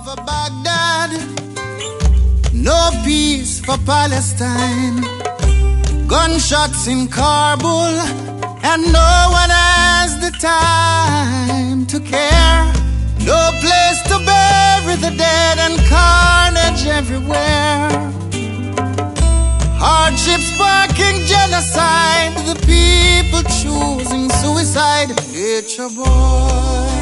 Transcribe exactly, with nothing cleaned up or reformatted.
for Baghdad, no peace for Palestine. Gunshots in Kabul, and no one has the time to care. No place to bury the dead, and carnage everywhere. Hardship sparking genocide, the people choosing suicide. Nature boy,